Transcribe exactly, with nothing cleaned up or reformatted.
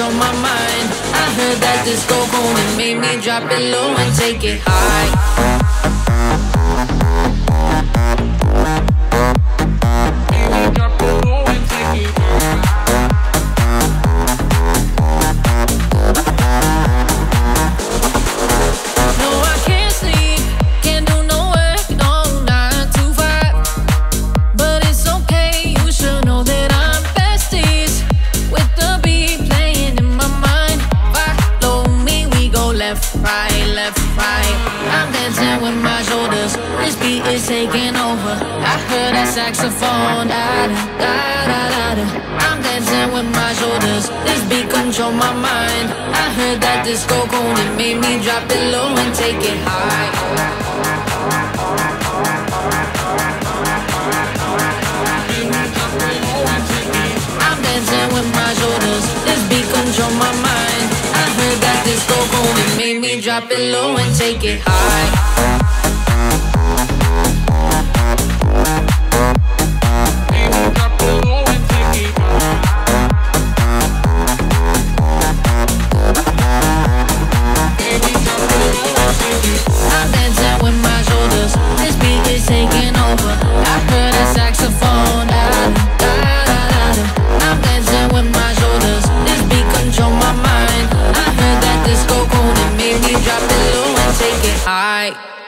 control my mind. I heard that disco cold and made me drop it low and take it high. Is taking over. I heard that saxophone. Da, da, da, da, da. I'm dancing with my shoulders. This beat control my mind. I heard that disco cold. It made me drop it low and take it high. I'm dancing with my shoulders. This beat control my mind. I heard that disco cold. It made me drop it low and take it high. Taking over. I heard a saxophone. Da, da, da, da, da. I'm dancing with my shoulders. This beat control my mind. I heard that disco cold. It made me drop it low and take it high.